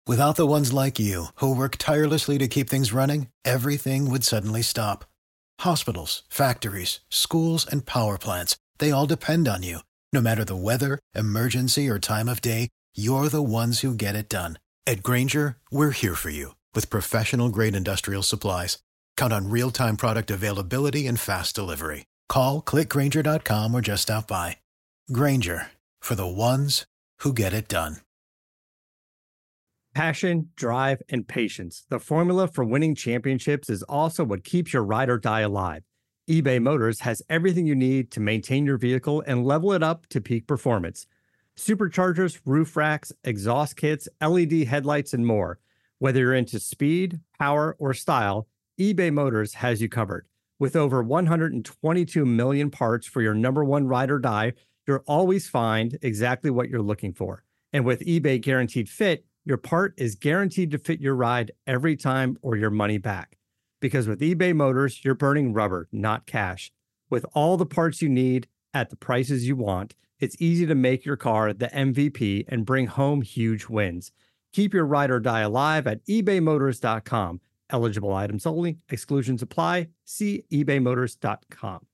Without the ones like you, who work tirelessly to keep things running, everything would suddenly stop. Hospitals, factories, schools, and power plants, they all depend on you. No matter the weather, emergency, or time of day, you're the ones who get it done. At Grainger, we're here for you with professional-grade industrial supplies. Count on real-time product availability and fast delivery. Call, click Grainger.com, or just stop by. Grainger, for the ones who get it done. Passion, drive, and patience. The formula for winning championships is also what keeps your ride or die alive. eBay Motors has everything you need to maintain your vehicle and level it up to peak performance. Superchargers, roof racks, exhaust kits, LED headlights, and more. Whether you're into speed, power, or style, eBay Motors has you covered. With over 122 million parts for your number one ride or die, you'll always find exactly what you're looking for. And with eBay Guaranteed Fit, your part is guaranteed to fit your ride every time or your money back. Because with eBay Motors, you're burning rubber, not cash. With all the parts you need at the prices you want, it's easy to make your car the MVP and bring home huge wins. Keep your ride or die alive at ebaymotors.com. Eligible items only. Exclusions apply. See ebaymotors.com.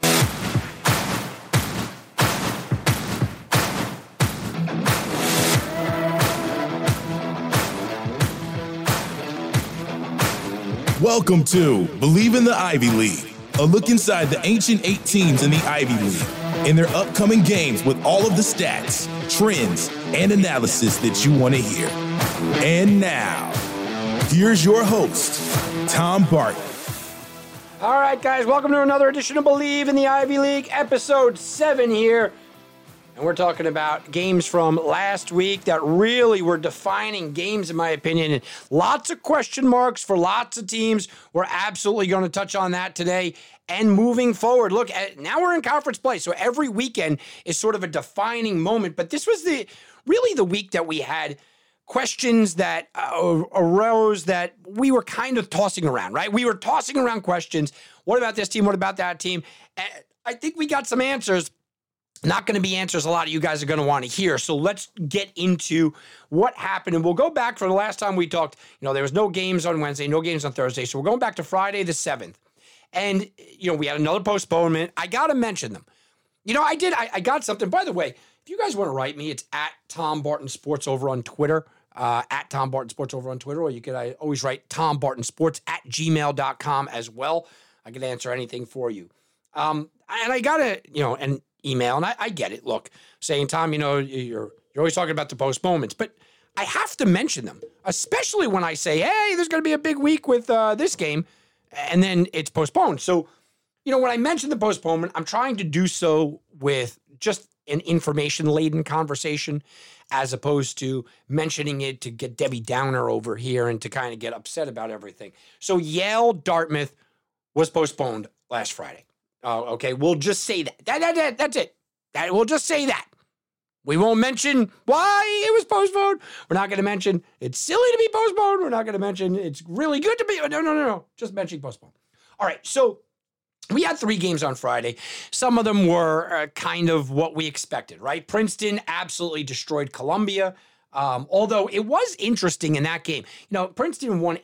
Welcome to Believe in the Ivy League, a look inside the ancient 8 teams in the Ivy League and their upcoming games with all of the stats, trends, and analysis that you want to hear. And now, here's your host, Tom Barton. All right, guys, welcome to another edition of Believe in the Ivy League, episode 7 here. And we're talking about games from last week that really were defining games, in my opinion. And lots of question marks for lots of teams. We're absolutely going to touch on that today. And moving forward, look, now we're in conference play. So every weekend is sort of a defining moment. But this was really the week that we had questions that arose that we were kind of tossing around, right? We were tossing around questions. What about this team? What about that team? And I think we got some answers. Not going to be answers a lot of you guys are going to want to hear. So let's get into what happened. And we'll go back for the last time we talked. There was no games on Wednesday, no games on Thursday. So we're going back to Friday the 7th. And, we had another postponement. I got to mention them. I got something. By the way, if you guys want to write me, it's at Tom Barton Sports over on Twitter. At Tom Barton Sports over on Twitter. Or you could always write tombartonsports@gmail.com as well. I can answer anything for you. And I got an email, and I get it. Look, saying, Tom, you're always talking about the postponements, but I have to mention them, especially when I say, hey, there's going to be a big week with this game, and then it's postponed. So, when I mention the postponement, I'm trying to do so with just an information-laden conversation as opposed to mentioning it to get Debbie Downer over here and to kind of get upset about everything. So Yale-Dartmouth was postponed last Friday. Okay, we'll just say that. That's it. We'll just say that. We won't mention why it was postponed. We're not going to mention it's silly to be postponed. We're not going to mention it's really good to be. No. Just mentioning postponed. All right, so we had 3 games on Friday. Some of them were kind of what we expected, right? Princeton absolutely destroyed Columbia. Although it was interesting in that game. Princeton won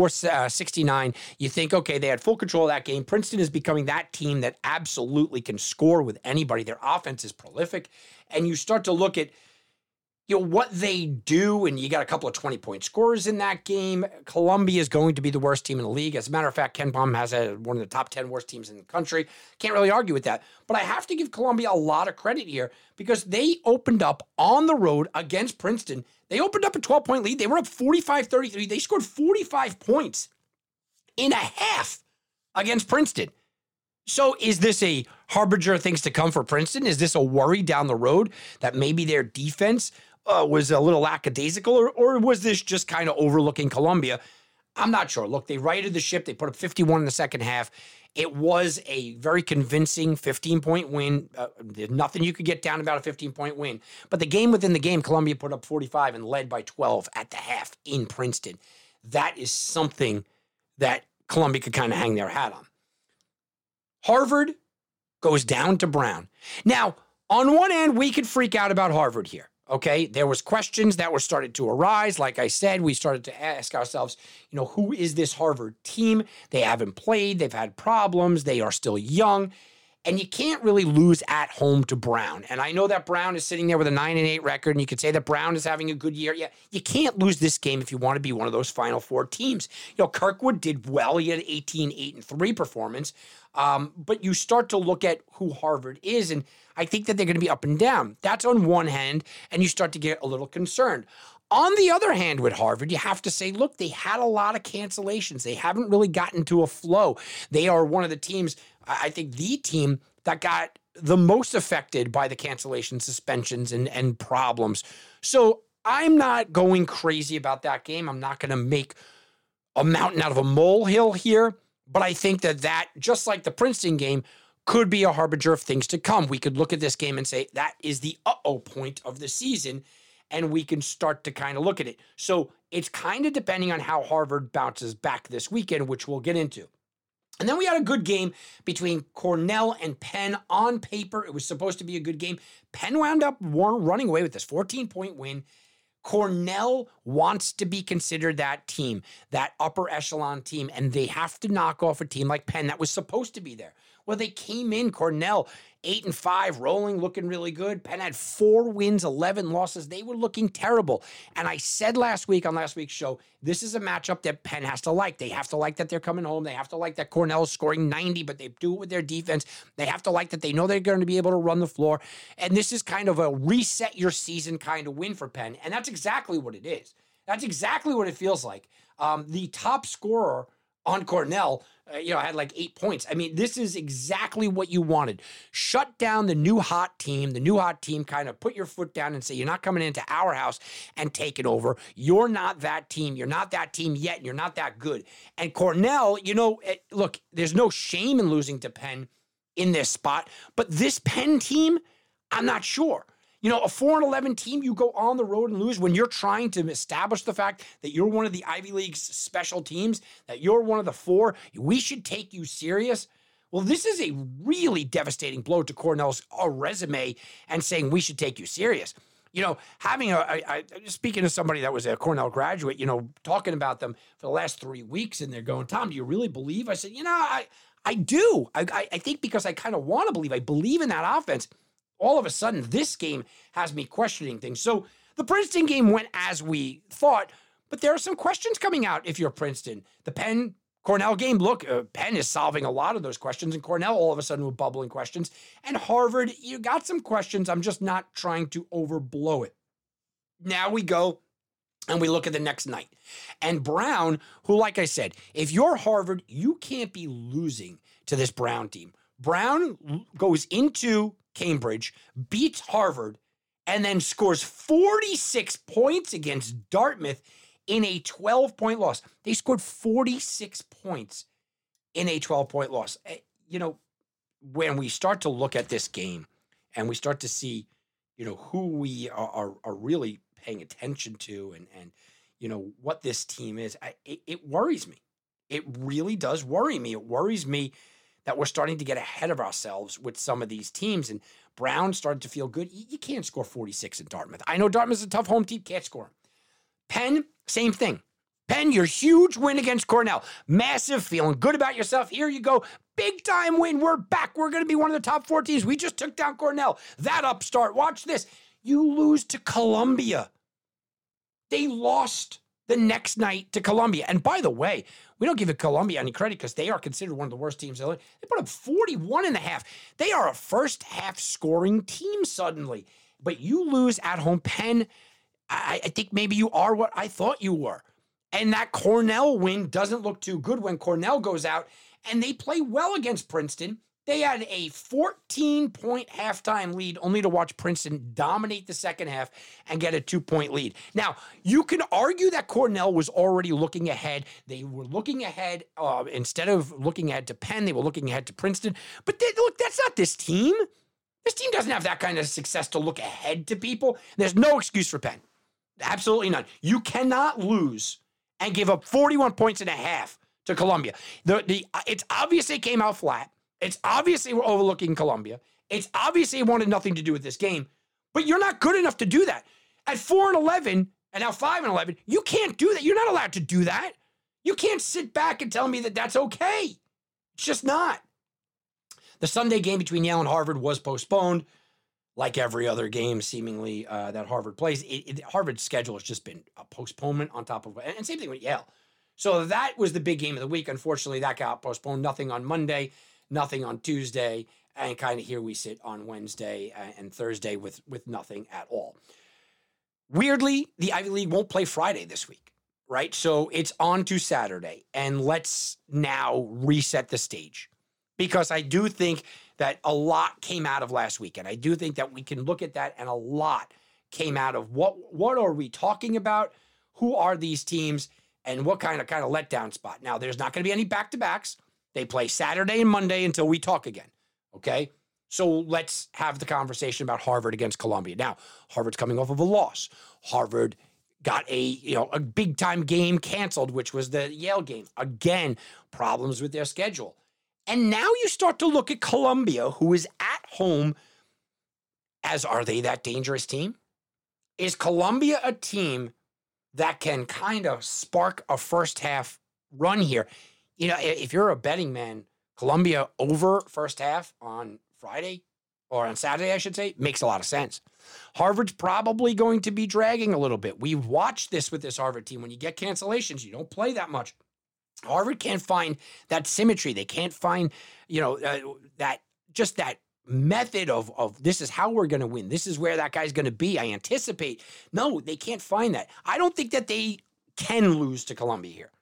84-69. You think, okay, they had full control of that game. Princeton is becoming that team that absolutely can score with anybody. Their offense is prolific. And you start to look at, what they do, and you got a couple of 20-point scorers in that game. Columbia is going to be the worst team in the league. As a matter of fact, Ken Pom has one of the top 10 worst teams in the country. Can't really argue with that. But I have to give Columbia a lot of credit here because they opened up on the road against Princeton. They opened up a 12-point lead. They were up 45-33. They scored 45 points in a half against Princeton. So is this a harbinger of things to come for Princeton? Is this a worry down the road that maybe their defense was a little lackadaisical, or was this just kind of overlooking Columbia? I'm not sure. Look, they righted the ship. They put up 51 in the second half. It was a very convincing 15-point win. There's nothing you could get down about a 15-point win. But the game within the game, Columbia put up 45 and led by 12 at the half in Princeton. That is something that Columbia could kind of hang their hat on. Harvard goes down to Brown. Now, on one end, we could freak out about Harvard here. Okay, there was questions that were started to arise. Like I said, we started to ask ourselves, who is this Harvard team? They haven't played. They've had problems. They are still young. And you can't really lose at home to Brown. And I know that Brown is sitting there with a 9-8 record, and you could say that Brown is having a good year. Yeah, you can't lose this game if you want to be one of those Final Four teams. Kirkwood did well. He had an 18-8-3 performance. But you start to look at who Harvard is, and I think that they're going to be up and down. That's on one hand, and you start to get a little concerned. On the other hand, with Harvard, you have to say, look, they had a lot of cancellations. They haven't really gotten to a flow. They are one of the teams, I think the team that got the most affected by the cancellation, suspensions, and problems. So I'm not going crazy about that game. I'm not going to make a mountain out of a molehill here. But I think that just like the Princeton game, could be a harbinger of things to come. We could look at this game and say that is the uh-oh point of the season, and we can start to kind of look at it. So it's kind of depending on how Harvard bounces back this weekend, which we'll get into. And then we had a good game between Cornell and Penn. On paper, it was supposed to be a good game. Penn wound up running away with this 14-point win. Cornell wants to be considered that team, that upper echelon team, and they have to knock off a team like Penn that was supposed to be there. Well, they came in, Cornell, 8-5, rolling, looking really good. Penn had 4 wins, 11 losses. They were looking terrible. And I said last week on last week's show, this is a matchup that Penn has to like. They have to like that they're coming home. They have to like that Cornell is scoring 90, but they do it with their defense. They have to like that they know they're going to be able to run the floor. And this is kind of a reset your season kind of win for Penn. And that's exactly what it is. That's exactly what it feels like. The top scorer on Cornell, had like 8 points. I mean, this is exactly what you wanted. Shut down the new hot team. The new hot team kind of put your foot down and say, you're not coming into our house and take it over. You're not that team. You're not that team yet. You're not that good. And Cornell, look, there's no shame in losing to Penn in this spot, but this Penn team, I'm not sure. A 4-11 team, you go on the road and lose when you're trying to establish the fact that you're one of the Ivy League's special teams, that you're one of the 4. We should take you serious. Well, this is a really devastating blow to Cornell's resume and saying we should take you serious. Having speaking to somebody that was a Cornell graduate, talking about them for the last 3 weeks, and they're going, Tom, do you really believe? I said, I do. I think because I kind of want to believe. I believe in that offense. All of a sudden, this game has me questioning things. So the Princeton game went as we thought, but there are some questions coming out if you're Princeton. The Penn-Cornell game, look, Penn is solving a lot of those questions, and Cornell all of a sudden with bubbling questions. And Harvard, you got some questions. I'm just not trying to overblow it. Now we go and we look at the next night. And Brown, who, like I said, if you're Harvard, you can't be losing to this Brown team. Brown goes into Cambridge, beats Harvard, and then scores 46 points against Dartmouth in a 12-point loss. They scored 46 points in a 12-point loss. When we start to look at this game and we start to see, who we are really paying attention to and what this team is, it worries me. It really does worry me. It worries me that we're starting to get ahead of ourselves with some of these teams. And Brown started to feel good. You can't score 46 in Dartmouth. I know Dartmouth's a tough home team. Can't score them. Penn, same thing. Penn, your huge win against Cornell. Massive, feeling good about yourself. Here you go. Big time win. We're back. We're going to be one of the top 4 teams. We just took down Cornell. That upstart. Watch this. You lose to Columbia. They lost the next night to Columbia. And by the way, we don't give Columbia any credit because they are considered one of the worst teams. They put up 41.5. They are a first half scoring team suddenly. But you lose at home. Penn, I think maybe you are what I thought you were. And that Cornell win doesn't look too good when Cornell goes out and they play well against Princeton. They had a 14-point halftime lead only to watch Princeton dominate the second half and get a 2-point lead. Now, you can argue that Cornell was already looking ahead. They were looking ahead. Instead of looking ahead to Penn, they were looking ahead to Princeton. But look, that's not this team. This team doesn't have that kind of success to look ahead to people. There's no excuse for Penn. Absolutely none. You cannot lose and give up 41 points and a half to Columbia. It's obvious they came out flat. It's obvious they were overlooking Columbia. It's obvious they wanted nothing to do with this game, but you're not good enough to do that. At 4-11 and now 5-11, you can't do that. You're not allowed to do that. You can't sit back and tell me that that's okay. It's just not. The Sunday game between Yale and Harvard was postponed, like every other game seemingly that Harvard plays. Harvard's schedule has just been a postponement on top of it. And same thing with Yale. So that was the big game of the week. Unfortunately, that got postponed. Nothing on Monday, nothing on Tuesday, and kind of here we sit on Wednesday and Thursday with nothing at all. Weirdly, the Ivy League won't play Friday this week, right? So it's on to Saturday. And let's now reset the stage, because I do think that a lot came out of last weekend. I do think that we can look at that, and a lot came out of what are we talking about? Who are these teams? And what kind of letdown spot? Now, there's not going to be any back-to-backs. They play Saturday and Monday until we talk again, okay? So let's have the conversation about Harvard against Columbia. Now, Harvard's coming off of a loss. Harvard got a big-time game canceled, which was the Yale game. Again, problems with their schedule. And now you start to look at Columbia, who is at home, as are they that dangerous team? Is Columbia a team that can kind of spark a first half run here? You know, if you're a betting man, Columbia over first half on Friday, or on Saturday, I should say, makes a lot of sense. Harvard's probably going to be dragging a little bit. We've watched this with this Harvard team. When you get cancellations, you don't play that much. Harvard can't find that symmetry. They can't find, that method of this is how we're going to win. This is where that guy's going to be. I anticipate. No, they can't find that. I don't think that they can lose to Columbia here.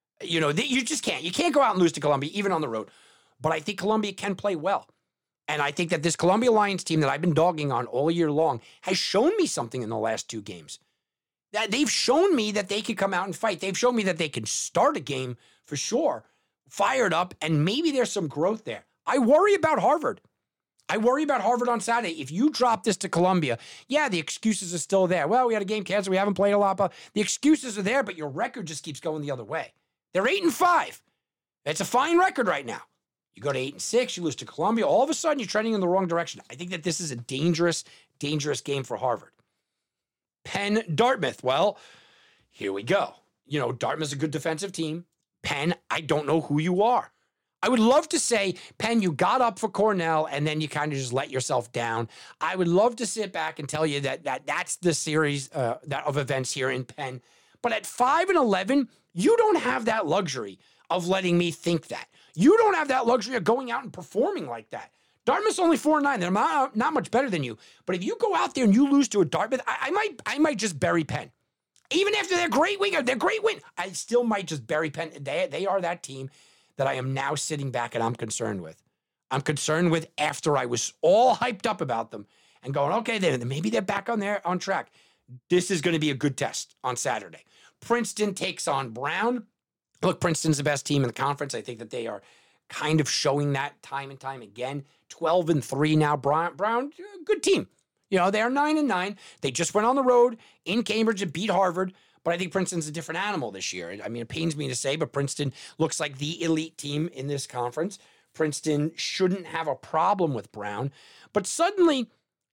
You just can't. You can't go out and lose to Columbia, even on the road. But I think Columbia can play well. And I think that this Columbia Lions team that I've been dogging on all year long has shown me something in the last two games. That they've shown me that they can come out and fight. They've shown me that they can start a game for sure, fired up, and maybe there's some growth there. I worry about Harvard. I worry about Harvard on Saturday. If you drop this to Columbia, yeah, the excuses are still there. Well, we had a game canceled. We haven't played a lot. But the excuses are there, but your record just keeps going the other way. They're 8-5. It's a fine record right now. You go to 8-6, you lose to Columbia. All of a sudden, you're trending in the wrong direction. I think that this is a dangerous, dangerous game for Harvard. Penn, Dartmouth. Well, here we go. Dartmouth's a good defensive team. Penn, I don't know who you are. I would love to say, Penn, you got up for Cornell and then you kind of just let yourself down. I would love to sit back and tell you that's the series of events here in Penn. But at 5-11, you don't have that luxury of letting me think that. You don't have that luxury of going out and performing like that. Dartmouth's only 4-9. They're not much better than you. But if you go out there and you lose to a Dartmouth, I might just bury Penn. Even after their great win, I still might just bury Penn. They are that team that I am now sitting back and I'm concerned with. I'm concerned with after I was all hyped up about them and going, okay, then maybe they're back on track. This is going to be a good test on Saturday. Princeton takes on Brown. Look, Princeton's the best team in the conference. I think that they are kind of showing that time and time again. 12-3 now. Brown, good team. They are 9-9. They just went on the road in Cambridge and beat Harvard. But I think Princeton's a different animal this year. I mean, it pains me to say, but Princeton looks like the elite team in this conference. Princeton shouldn't have a problem with Brown. But suddenly,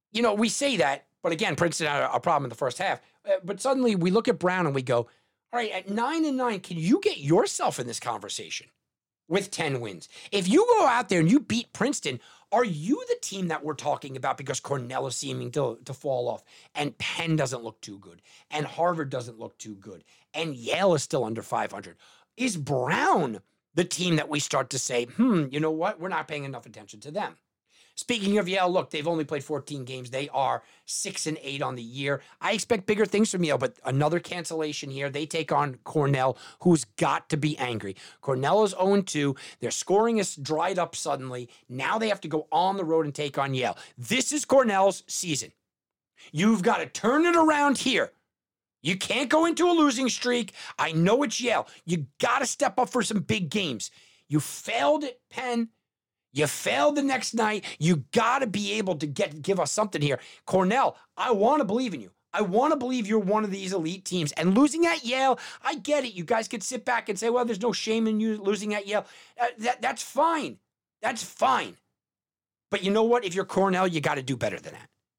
we say that, but again, Princeton had a problem in the first half. But suddenly we look at Brown and we go, all right, at 9-9, can you get yourself in this conversation with 10 wins? If you go out there and you beat Princeton, are you the team that we're talking about because Cornell is seeming to fall off and Penn doesn't look too good and Harvard doesn't look too good and Yale is still under 500? Is Brown the team that we start to say, you know what? We're not paying enough attention to them. Speaking of Yale, look, they've only played 14 games. They are 6-8 on the year. I expect bigger things from Yale, but another cancellation here. They take on Cornell, who's got to be angry. Cornell is 0-2. Their scoring is dried up suddenly. Now they have to go on the road and take on Yale. This is Cornell's season. You've got to turn it around here. You can't go into a losing streak. I know it's Yale. You got to step up for some big games. You failed at Penn. You failed the next night. You got to be able to give us something here. Cornell, I want to believe in you. I want to believe you're one of these elite teams. And losing at Yale, I get it. You guys could sit back and say, well, there's no shame in you losing at Yale. That's fine. That's fine. But you know what? If you're Cornell, you got to do better than that.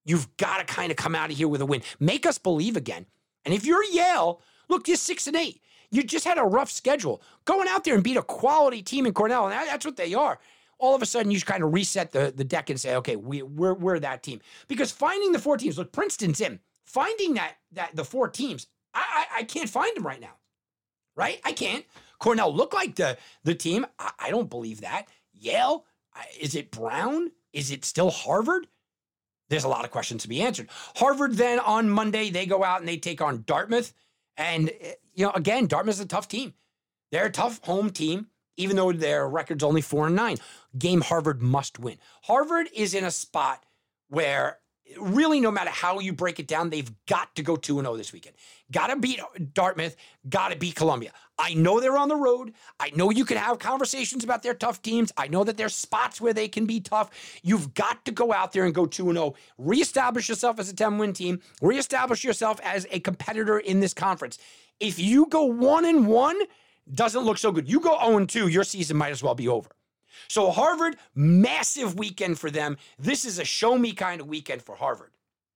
You've got to kind of come out of here with a win. Make us believe again. And if you're Yale, look, you're 6-8. You just had a rough schedule. Going out there and beat a quality team in Cornell, and that's what they are. All of a sudden, you just kind of reset the deck and say, okay, we're that team. Because finding the 4 teams, look, Princeton's in. Finding the 4 teams, I can't find them right now, right? I can't. Cornell looked like the team. I don't believe that. Yale, is it Brown? Is it still Harvard? There's a lot of questions to be answered. Harvard then on Monday, they go out and they take on Dartmouth. And, again, Dartmouth's a tough team. They're a tough home team, even though their record's only 4-9. Game Harvard must win. Harvard is in a spot where really, no matter how you break it down, they've got to go 2-0 this weekend. Got to beat Dartmouth, got to beat Columbia. I know they're on the road. I know you can have conversations about their tough teams. I know that there's spots where they can be tough. You've got to go out there and go 2-0. Reestablish yourself as a 10-win team. Reestablish yourself as a competitor in this conference. If you go 1-1, doesn't look so good. You go 0-2, your season might as well be over. So Harvard, massive weekend for them. This is a show-me kind of weekend for Harvard.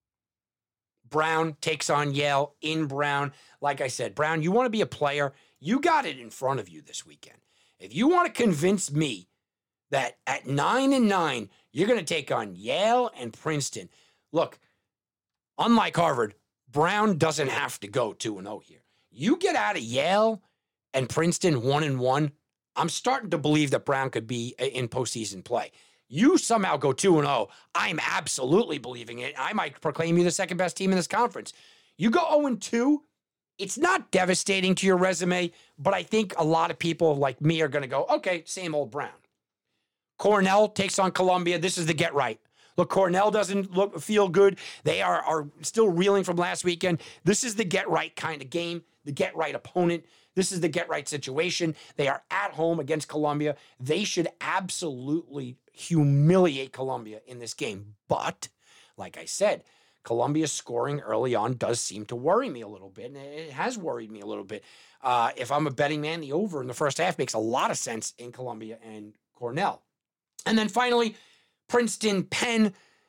Brown takes on Yale in Brown. Like I said, Brown, you want to be a player, you got it in front of you this weekend. If you want to convince me that at 9-9, you're going to take on Yale and Princeton. Look, unlike Harvard, Brown doesn't have to go 2-0 here. You get out of Yale and Princeton 1-1, I'm starting to believe that Brown could be in postseason play. You somehow go 2-0, I'm absolutely believing it. I might proclaim you the second best team in this conference. You go 0-2, it's not devastating to your resume, but I think a lot of people like me are going to go, okay, same old Brown. Cornell takes on Columbia. This is the get right. Look, Cornell doesn't feel good. They are still reeling from last weekend. This is the get right kind of game, the get right opponent. This is the get right situation. They are at home against Columbia. They should absolutely humiliate Columbia in this game. But, like I said, Columbia's scoring early on does seem to worry me a little bit, and it has worried me a little bit. If I'm a betting man, the over in the first half makes a lot of sense in Columbia and Cornell. And then finally, Princeton, Penn.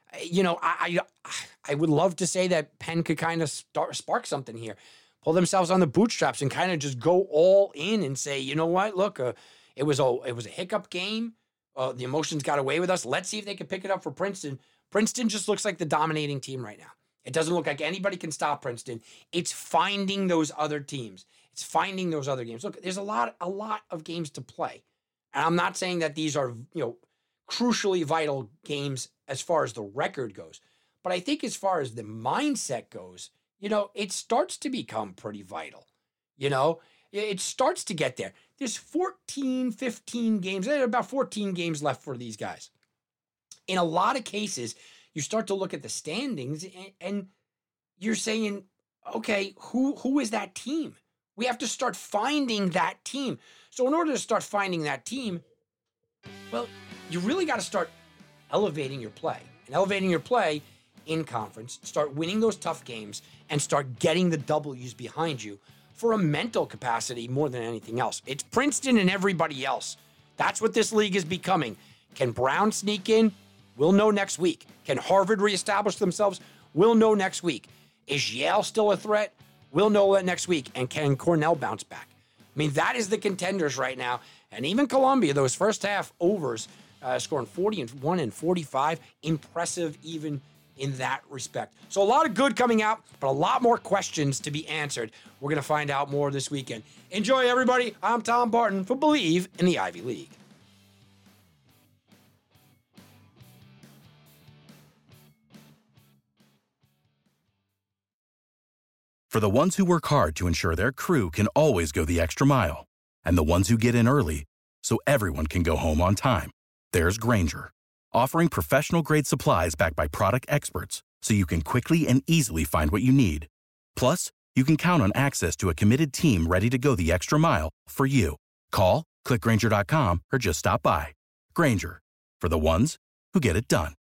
I would love to say that Penn could kind of spark something here. Pull themselves on the bootstraps and kind of just go all in and say, you know what, look, it was a hiccup game. The emotions got away with us. Let's see if they can pick it up for Princeton. Princeton just looks like the dominating team right now. It doesn't look like anybody can stop Princeton. It's finding those other teams. It's finding those other games. Look, there's a lot of games to play. And I'm not saying that these are, crucially vital games as far as the record goes. But I think as far as the mindset goes, it starts to become pretty vital. It starts to get there. There's 14, 15 games. There are about 14 games left for these guys. In a lot of cases, you start to look at the standings and you're saying, okay, who is that team? We have to start finding that team. So in order to start finding that team, well, you really got to start elevating your play. And elevating your play in conference, start winning those tough games, and start getting the W's behind you for a mental capacity more than anything else. It's Princeton and everybody else. That's what this league is becoming. Can Brown sneak in? We'll know next week. Can Harvard reestablish themselves? We'll know next week. Is Yale still a threat? We'll know that next week. And can Cornell bounce back? I mean, that is the contenders right now. And even Columbia, those first half overs, scoring 41 and 45, impressive even in that respect. So a lot of good coming out, but a lot more questions to be answered. We're going to find out more this weekend. Enjoy, everybody. I'm Tom Barton for Believe in the Ivy League. For the ones who work hard to ensure their crew can always go the extra mile, and the ones who get in early so everyone can go home on time, there's Grainger, offering professional-grade supplies backed by product experts so you can quickly and easily find what you need. Plus, you can count on access to a committed team ready to go the extra mile for you. Call, click Grainger.com, or just stop by. Grainger, for the ones who get it done.